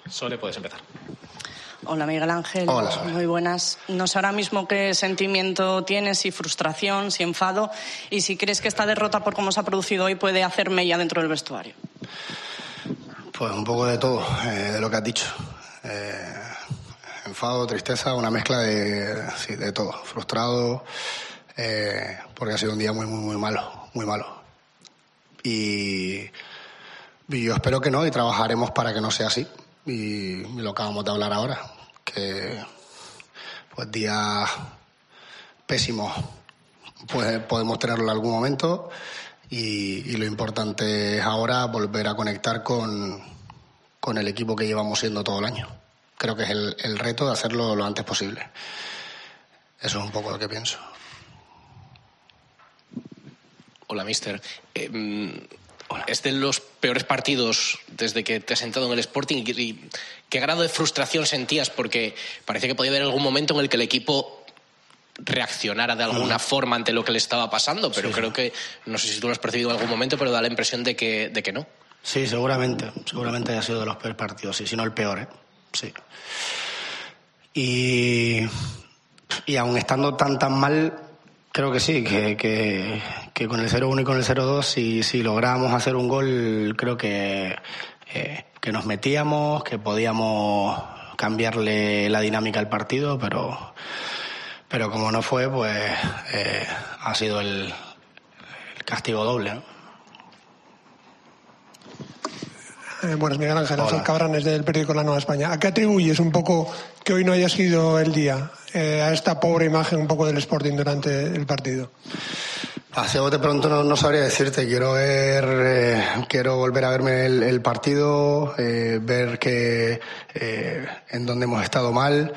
Sole, puedes empezar. Hola, Miguel Ángel. Hola, Sole. Muy buenas. No sé ahora mismo qué sentimiento tienes, si frustración, si enfado, y si crees que esta derrota por cómo se ha producido hoy puede hacer mella dentro del vestuario. Pues un poco de todo, de lo que has dicho. Enfado, tristeza, una mezcla de todo. Frustrado, porque ha sido un día muy malo, muy malo. Y yo espero que no, y trabajaremos para que no sea así. Y lo acabamos de hablar ahora, que pues días pésimos pues podemos tenerlo en algún momento, y lo importante es ahora volver a conectar con el equipo que llevamos siendo todo el año. Creo que es el reto de hacerlo lo antes posible. Eso es un poco lo que pienso. Hola, mister. Es de los peores partidos desde que te has sentado en el Sporting. ¿Y qué grado de frustración sentías? Porque parece que podía haber algún momento en el que el equipo reaccionara de alguna forma ante lo que le estaba pasando, pero creo que, no sé si tú lo has percibido en algún momento, pero da la impresión de que no. Sí, seguramente haya sido de los peores partidos, sí, si no el peor, sí. Y aun estando tan mal, creo que sí, que con el 0-1 y con el 0-2, si lográbamos hacer un gol, creo que nos metíamos, que podíamos cambiarle la dinámica al partido, pero como no fue, pues ha sido el castigo doble, ¿no? Buenas, Miguel Ángel. Ángel Cabranes, del periódico La Nueva España. ¿A qué atribuyes un poco que hoy no haya sido el día, a esta pobre imagen un poco del Sporting durante el partido? Hacia bote pronto no sabría decirte. Quiero volver a verme el partido, ver en dónde hemos estado mal.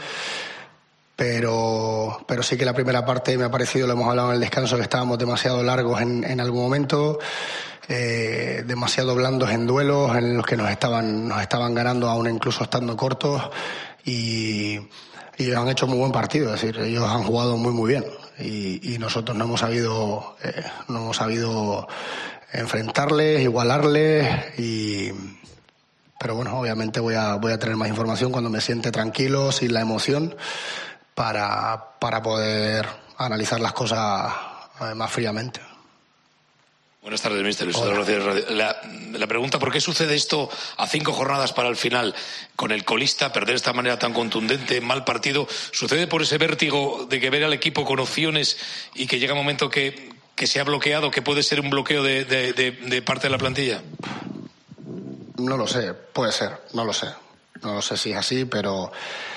Pero sí que la primera parte me ha parecido, lo hemos hablado en el descanso, que estábamos demasiado largos en algún momento, demasiado blandos en duelos en los que nos estaban ganando aún incluso estando cortos, y ellos han hecho muy buen partido, es decir, ellos han jugado muy bien, y nosotros no hemos sabido enfrentarles, igualarles, pero bueno, obviamente voy a tener más información cuando me siente tranquilo, sin la emoción, para poder analizar las cosas más fríamente. Buenas tardes, mister. La pregunta: ¿por qué sucede esto a 5 jornadas para el final? Con el colista, perder de esta manera tan contundente, mal partido, ¿sucede por ese vértigo de que ver al equipo con opciones y que llega un momento que se ha bloqueado, que puede ser un bloqueo de parte de la plantilla? No lo sé, puede ser, no lo sé. No lo sé si es así, pero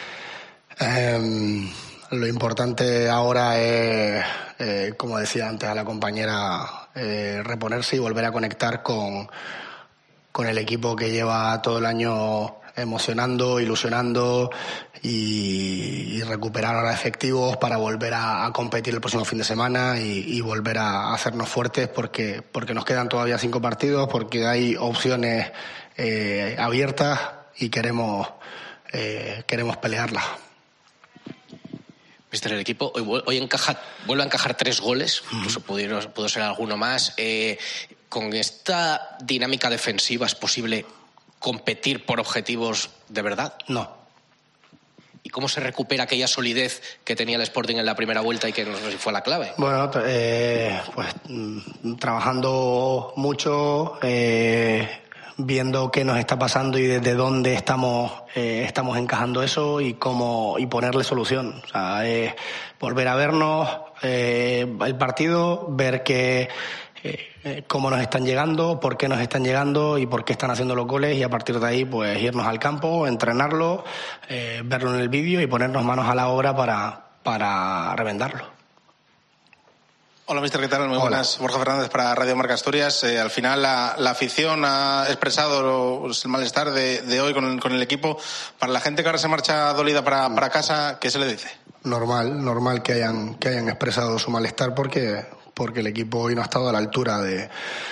lo importante ahora es, como decía antes a la compañera, reponerse y volver a conectar con el equipo que lleva todo el año emocionando, ilusionando, y recuperar ahora efectivos para volver a competir el próximo fin de semana y volver a hacernos fuertes, porque nos quedan todavía 5 partidos, porque hay opciones abiertas y queremos pelearlas. Mister, el equipo hoy vuelve a encajar 3 goles, incluso pudo ser alguno más. ¿Con esta dinámica defensiva es posible competir por objetivos de verdad? No. ¿Y cómo se recupera aquella solidez que tenía el Sporting en la primera vuelta y que no sé si fue la clave? Bueno, pues trabajando mucho, viendo qué nos está pasando y desde dónde estamos encajando eso y ponerle solución. O sea, volver a vernos el partido, ver cómo nos están llegando, por qué nos están llegando y por qué están haciendo los goles, y a partir de ahí pues irnos al campo, entrenarlo, verlo en el vídeo y ponernos manos a la obra para revendarlo. Hola, mister, ¿qué tal? Muy buenas. Borja Fernández para Radio Marca Asturias. Al final la afición ha expresado el malestar de hoy con el equipo. Para la gente que ahora se marcha dolida para casa, ¿qué se le dice? Normal que hayan expresado su malestar, porque el equipo hoy no ha estado a la altura de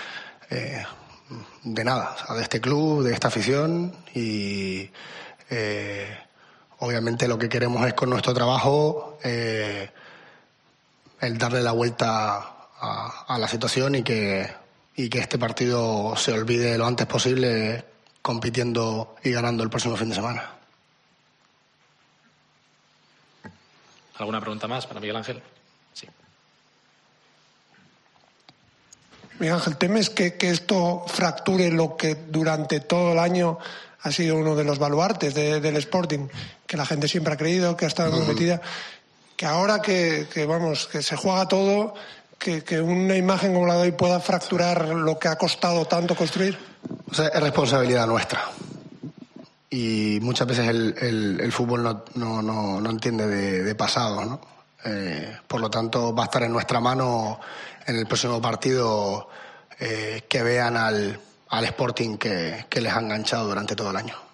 nada, o sea, de este club, de esta afición, y obviamente lo que queremos es, con nuestro trabajo, el darle la vuelta a la situación y que este partido se olvide lo antes posible, compitiendo y ganando el próximo fin de semana. ¿Alguna pregunta más para Miguel Ángel? Sí. Miguel Ángel, ¿temes que esto fracture lo que durante todo el año ha sido uno de los baluartes del Sporting? Que la gente siempre ha creído, que ha estado muy metida. Que ahora que se juega todo, que una imagen como la de hoy pueda fracturar lo que ha costado tanto construir. O sea, es responsabilidad nuestra. Y muchas veces el fútbol no entiende de pasado, ¿no? Por lo tanto, va a estar en nuestra mano en el próximo partido que vean al Sporting que les ha enganchado durante todo el año.